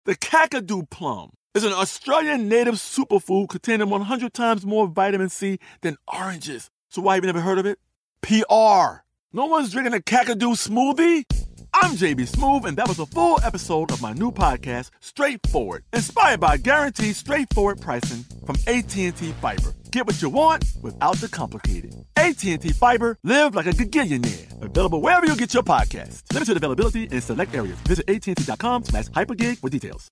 The Kakadu plum is an Australian native superfood containing 100 times more vitamin C than oranges. So why have you never heard of it? PR. No one's drinking a Kakadu smoothie? I'm JB Smoove, and that was a full episode of my new podcast, Straightforward, inspired by guaranteed straightforward pricing from AT&T Fiber. Get what you want without the complicated. AT&T Fiber, live like a gigillionaire. Available wherever you get your podcasts. Limited availability in select areas. Visit AT&T.com/hypergig for details.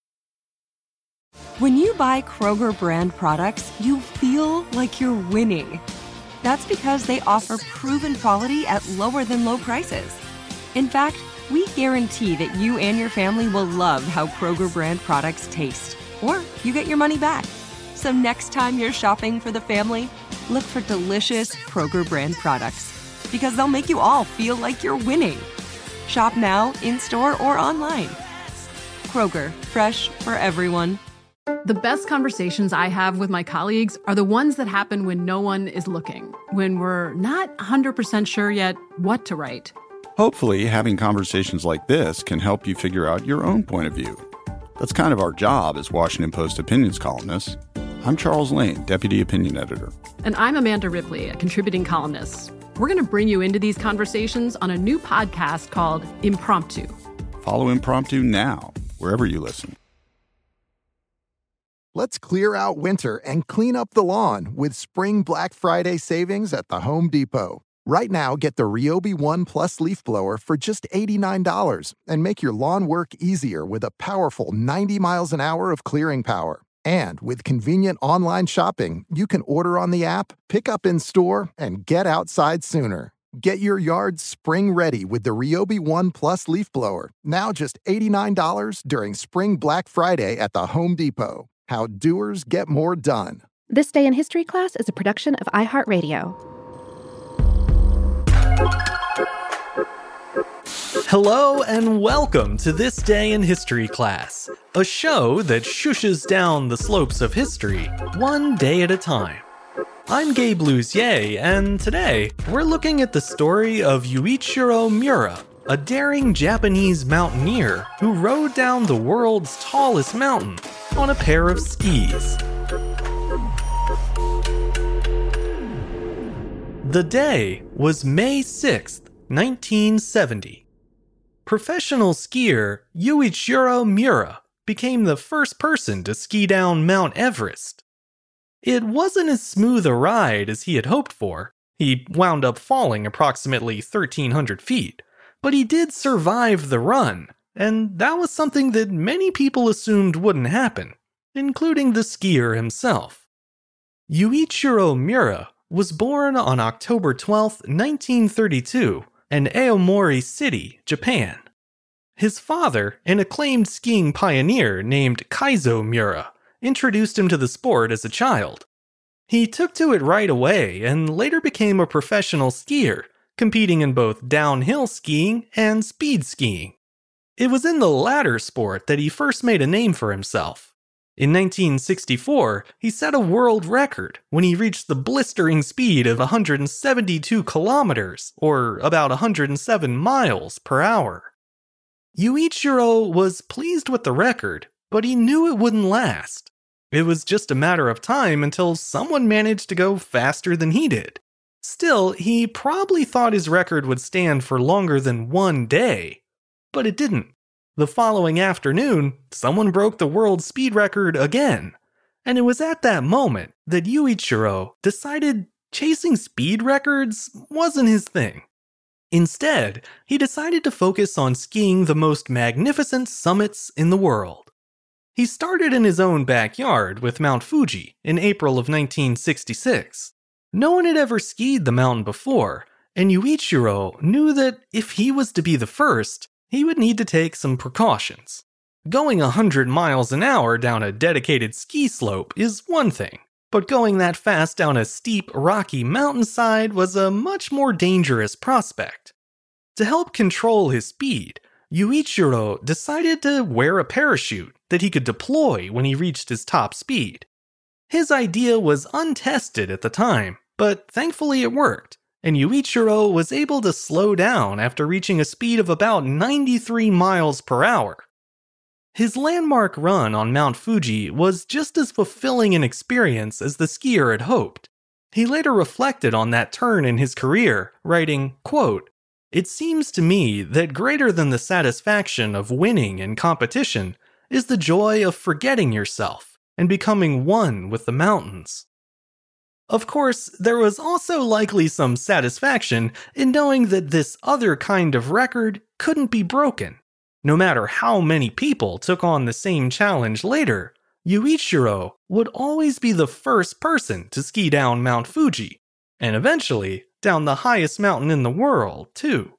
When you buy Kroger brand products, you feel like you're winning. That's because they offer proven quality at lower than low prices. In fact, we guarantee that you and your family will love how Kroger brand products taste, or you get your money back. So next time you're shopping for the family, look for delicious Kroger brand products, because they'll make you all feel like you're winning. Shop now, in-store, or online. Kroger, fresh for everyone. The best conversations I have with my colleagues are the ones that happen when no one is looking, when we're not 100% sure yet what to write. Hopefully, having conversations like this can help you figure out your own point of view. That's kind of our job as Washington Post opinions columnists. I'm Charles Lane, Deputy Opinion Editor. And I'm Amanda Ripley, a contributing columnist. We're going to bring you into these conversations on a new podcast called Impromptu. Follow Impromptu now, wherever you listen. Let's clear out winter and clean up the lawn with Spring Black Friday savings at the Home Depot. Right now, get the Ryobi One Plus leaf blower for just $89 and make your lawn work easier with a powerful 90 miles an hour of clearing power. And with convenient online shopping, you can order on the app, pick up in store, and get outside sooner. Get your yard spring ready with the Ryobi One Plus leaf blower, now just $89 during Spring Black Friday at the Home Depot. How doers get more done. This Day in History class is a production of iHeartRadio. Hello and welcome to This Day in History class, a show that shushes down the slopes of history one day at a time. I'm Gabe Luzier, and today we're looking at the story of Yuichiro Miura, a daring Japanese mountaineer who rode down the world's tallest mountain on a pair of skis. The day was May 6th, 1970. Professional skier Yuichiro Miura became the first person to ski down Mount Everest. It wasn't as smooth a ride as he had hoped for. He wound up falling approximately 1,300 feet, but he did survive the run, and that was something that many people assumed wouldn't happen, including the skier himself. Yuichiro Miura was born on October 12, 1932, in Aomori City, Japan. His father, an acclaimed skiing pioneer named Kaizo Miura, introduced him to the sport as a child. He took to it right away and later became a professional skier, competing in both downhill skiing and speed skiing. It was in the latter sport that he first made a name for himself. In 1964, he set a world record when he reached the blistering speed of 172 kilometers, or about 107 miles per hour. Yuichiro was pleased with the record, but he knew it wouldn't last. It was just a matter of time until someone managed to go faster than he did. Still, he probably thought his record would stand for longer than one day, but it didn't. The following afternoon, someone broke the world speed record again, and it was at that moment that Yuichiro decided chasing speed records wasn't his thing. Instead, he decided to focus on skiing the most magnificent summits in the world. He started in his own backyard with Mount Fuji in April of 1966. No one had ever skied the mountain before, and Yuichiro knew that if he was to be the first, he would need to take some precautions. Going 100 miles an hour down a dedicated ski slope is one thing, but going that fast down a steep, rocky mountainside was a much more dangerous prospect. To help control his speed, Yuichiro decided to wear a parachute that he could deploy when he reached his top speed. His idea was untested at the time, but thankfully it worked, and Yuichiro was able to slow down after reaching a speed of about 93 miles per hour. His landmark run on Mount Fuji was just as fulfilling an experience as the skier had hoped. He later reflected on that turn in his career, writing, quote, "It seems to me that greater than the satisfaction of winning in competition is the joy of forgetting yourself and becoming one with the mountains." Of course, there was also likely some satisfaction in knowing that this other kind of record couldn't be broken. No matter how many people took on the same challenge later, Yuichiro would always be the first person to ski down Mount Fuji, and eventually down the highest mountain in the world, too.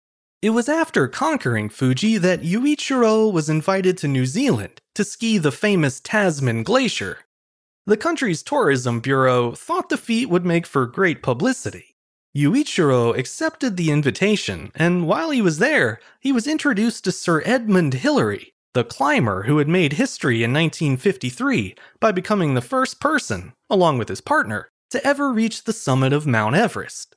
It was after conquering Fuji that Yuichiro was invited to New Zealand to ski the famous Tasman Glacier. The country's tourism bureau thought the feat would make for great publicity. Yuichiro accepted the invitation, and while he was there, he was introduced to Sir Edmund Hillary, the climber who had made history in 1953 by becoming the first person, along with his partner, to ever reach the summit of Mount Everest.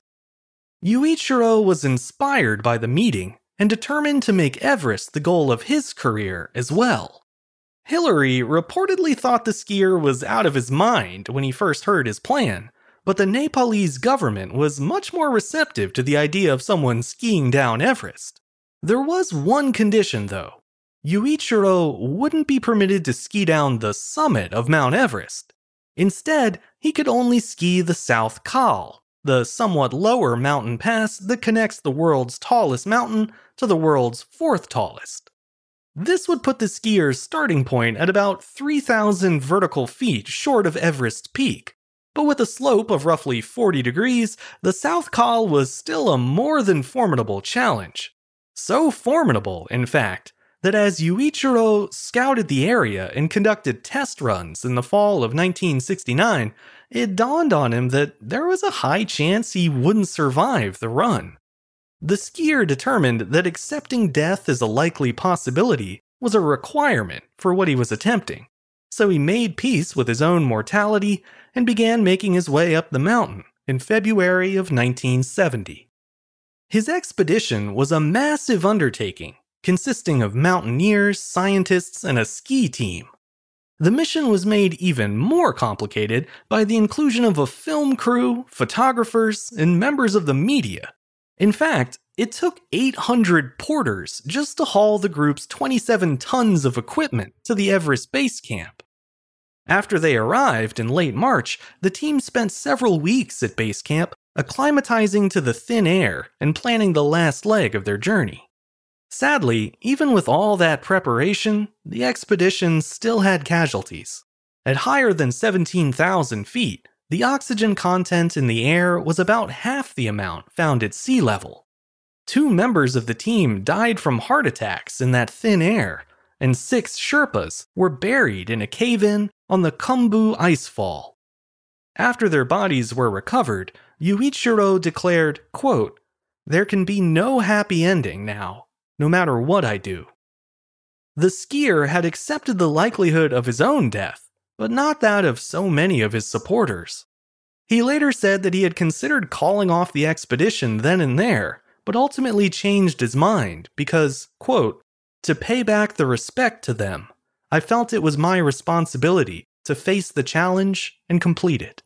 Yuichiro was inspired by the meeting and determined to make Everest the goal of his career as well. Hillary reportedly thought the skier was out of his mind when he first heard his plan, but the Nepalese government was much more receptive to the idea of someone skiing down Everest. There was one condition, though. Yuichiro wouldn't be permitted to ski down the summit of Mount Everest. Instead, he could only ski the South Col, the somewhat lower mountain pass that connects the world's tallest mountain to the world's fourth tallest. This would put the skier's starting point at about 3,000 vertical feet short of Everest's peak. But with a slope of roughly 40 degrees, the South Col was still a more than formidable challenge. So formidable, in fact, that as Yuichiro scouted the area and conducted test runs in the fall of 1969, it dawned on him that there was a high chance he wouldn't survive the run. The skier determined that accepting death as a likely possibility was a requirement for what he was attempting. So he made peace with his own mortality and began making his way up the mountain in February of 1970. His expedition was a massive undertaking, consisting of mountaineers, scientists, and a ski team. The mission was made even more complicated by the inclusion of a film crew, photographers, and members of the media. In fact, it took 800 porters just to haul the group's 27 tons of equipment to the Everest base camp. After they arrived in late March, the team spent several weeks at base camp, acclimatizing to the thin air and planning the last leg of their journey. Sadly, even with all that preparation, the expedition still had casualties. At higher than 17,000 feet, the oxygen content in the air was about half the amount found at sea level. 2 members of the team died from heart attacks in that thin air, and 6 Sherpas were buried in a cave-in on the Khumbu Icefall. After their bodies were recovered, Yuichiro declared, quote, "There can be no happy ending now, no matter what I do." The skier had accepted the likelihood of his own death, but not that of so many of his supporters. He later said that he had considered calling off the expedition then and there, but ultimately changed his mind because, quote, "To pay back the respect to them, I felt it was my responsibility to face the challenge and complete it."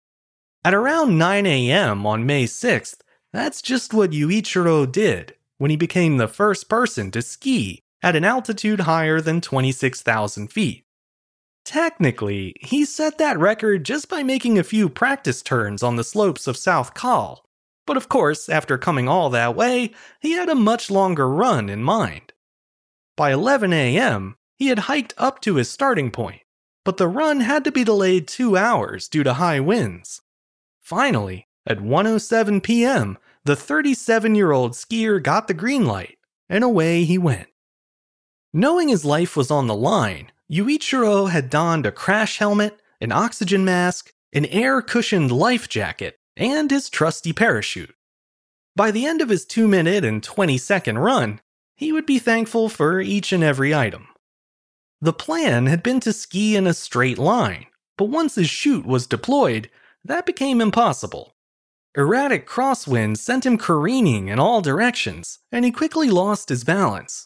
At around 9 a.m. on May 6th, that's just what Yuichiro did when he became the first person to ski at an altitude higher than 26,000 feet. Technically, he set that record just by making a few practice turns on the slopes of South Col, but of course, after coming all that way, he had a much longer run in mind. By 11 a.m., he had hiked up to his starting point, but the run had to be delayed 2 hours due to high winds. Finally, at 1:07 p.m., the 37-year-old skier got the green light, and away he went. Knowing his life was on the line, Yuichiro had donned a crash helmet, an oxygen mask, an air-cushioned life jacket, and his trusty parachute. By the end of his 2-minute and 20-second run, he would be thankful for each and every item. The plan had been to ski in a straight line, but once his chute was deployed, that became impossible. Erratic crosswinds sent him careening in all directions, and he quickly lost his balance.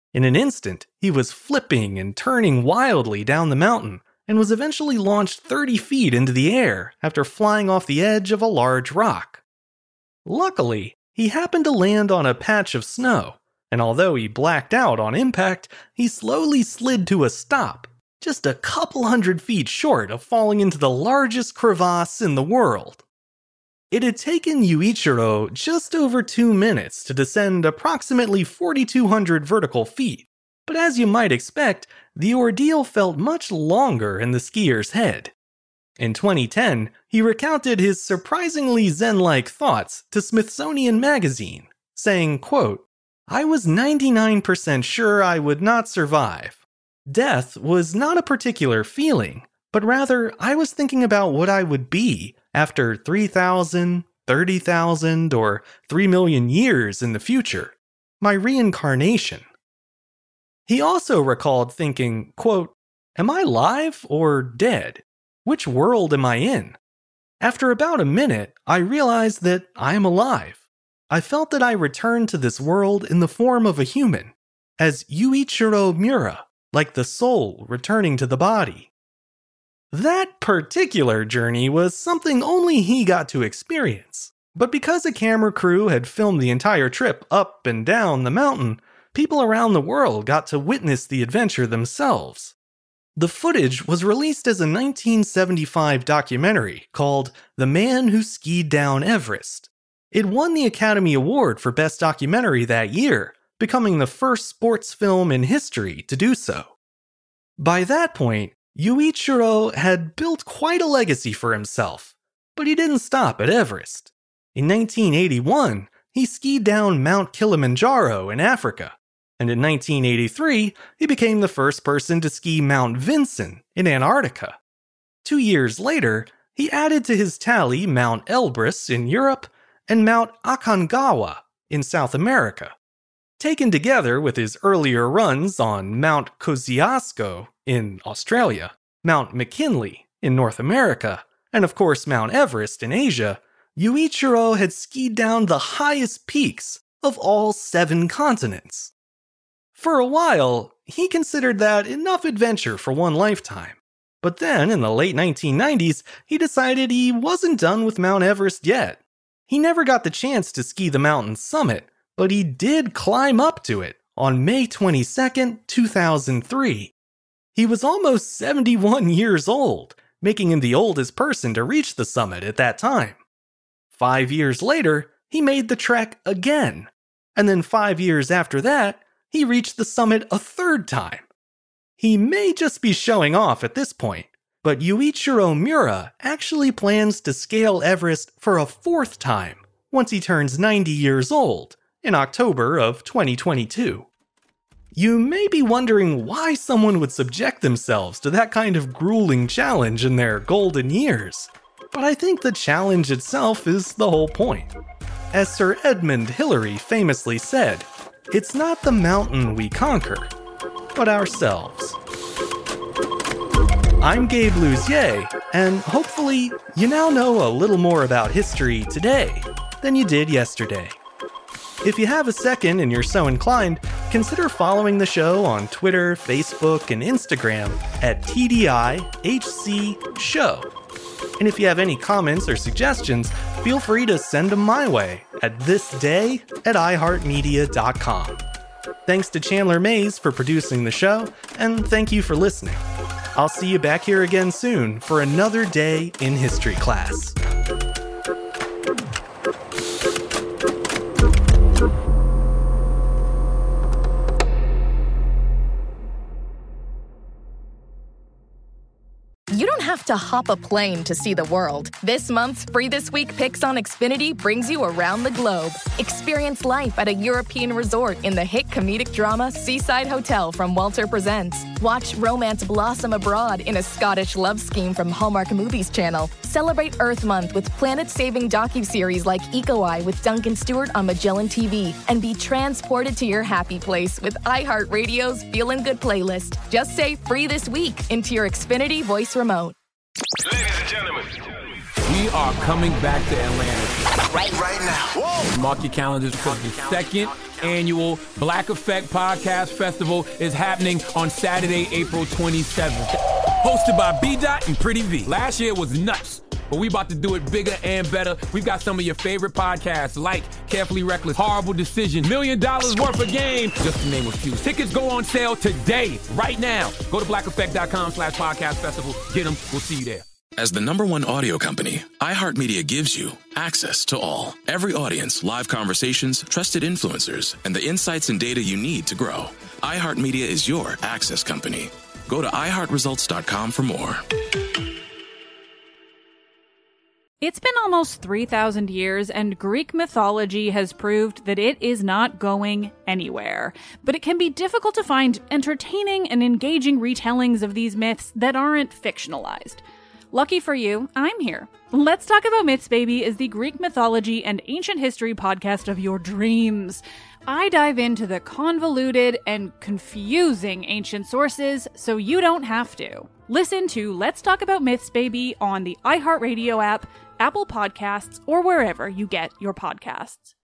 In an instant, he was flipping and turning wildly down the mountain and was eventually launched 30 feet into the air after flying off the edge of a large rock. Luckily, he happened to land on a patch of snow, and although he blacked out on impact, he slowly slid to a stop, just a couple hundred feet short of falling into the largest crevasse in the world. It had taken Yuichiro just over 2 minutes to descend approximately 4,200 vertical feet, but as you might expect, the ordeal felt much longer in the skier's head. In 2010, he recounted his surprisingly zen-like thoughts to Smithsonian Magazine, saying, quote, "I was 99% sure I would not survive. Death was not a particular feeling, but rather I was thinking about what I would be after 3,000, 30,000, or 3 million years in the future, my reincarnation." He also recalled thinking, quote, "Am I alive or dead? Which world am I in?" After about a minute, I realized that I am alive. I felt that I returned to this world in the form of a human, as Yuichiro Miura, like the soul returning to the body. That particular journey was something only he got to experience, but because a camera crew had filmed the entire trip up and down the mountain, people around the world got to witness the adventure themselves. The footage was released as a 1975 documentary called The Man Who Skied Down Everest. It won the Academy Award for Best Documentary that year, becoming the first sports film in history to do so. By that point, Yuichiro had built quite a legacy for himself, but he didn't stop at Everest. In 1981, he skied down Mount Kilimanjaro in Africa, and in 1983, he became the first person to ski Mount Vinson in Antarctica. 2 years later, he added to his tally Mount Elbrus in Europe and Mount Aconcagua in South America. Taken together with his earlier runs on Mount Kosciuszko in Australia, Mount McKinley in North America, and of course Mount Everest in Asia, Yuichiro had skied down the highest peaks of all 7 continents. For a while, he considered that enough adventure for one lifetime. But then, in the late 1990s, he decided he wasn't done with Mount Everest yet. He never got the chance to ski the mountain's summit, but he did climb up to it on May 22, 2003. He was almost 71 years old, making him the oldest person to reach the summit at that time. 5 years later, he made the trek again, and then 5 years after that, he reached the summit a 3rd time. He may just be showing off at this point, but Yuichiro Miura actually plans to scale Everest for a 4th time once he turns 90 years old in October of 2022. You may be wondering why someone would subject themselves to that kind of grueling challenge in their golden years, but I think the challenge itself is the whole point. As Sir Edmund Hillary famously said, "It's not the mountain we conquer, but ourselves." I'm Gabe Luzier, and hopefully you now know a little more about history today than you did yesterday. If you have a second and you're so inclined, consider following the show on Twitter, Facebook, and Instagram at TDIHC Show. And if you have any comments or suggestions, feel free to send them my way at thisday@iheartmedia.com. Thanks to Chandler Mays for producing the show, and thank you for listening. I'll see you back here again soon for another day in history class. You don't have to hop a plane to see the world. This month's Free This Week Picks on Xfinity brings you around the globe. Experience life at a European resort in the hit comedic drama Seaside Hotel from Walter Presents. Watch romance blossom abroad in a Scottish love scheme from Hallmark Movies Channel. Celebrate Earth Month with planet-saving docuseries like Eco Eye with Duncan Stewart on Magellan TV. And be transported to your happy place with iHeartRadio's Feelin' Good playlist. Just say Free This Week into your Xfinity voice remote. Ladies and gentlemen, we are coming back to Atlanta right now. Whoa. Mark your calendars for the 2nd annual Black Effect Podcast Festival is happening on Saturday, April 27th. Hosted by B-Dot and Pretty V. Last year was nuts, but we about to do it bigger and better. We've got some of your favorite podcasts like Carefully Reckless, Horrible Decision, $1 Million Worth of Game, just to name a few. Tickets go on sale today, right now. Go to blackeffect.com/podcast festival. Get them. We'll see you there. As the #1 audio company, iHeartMedia gives you access to all. Every audience, live conversations, trusted influencers, and the insights and data you need to grow. iHeartMedia is your access company. Go to iHeartResults.com for more. It's been almost 3,000 years, and Greek mythology has proved that it is not going anywhere. But it can be difficult to find entertaining and engaging retellings of these myths that aren't fictionalized. Lucky for you, I'm here. Let's Talk About Myths, Baby is the Greek mythology and ancient history podcast of your dreams. I dive into the convoluted and confusing ancient sources so you don't have to. Listen to Let's Talk About Myths, Baby on the iHeartRadio app, Apple Podcasts, or wherever you get your podcasts.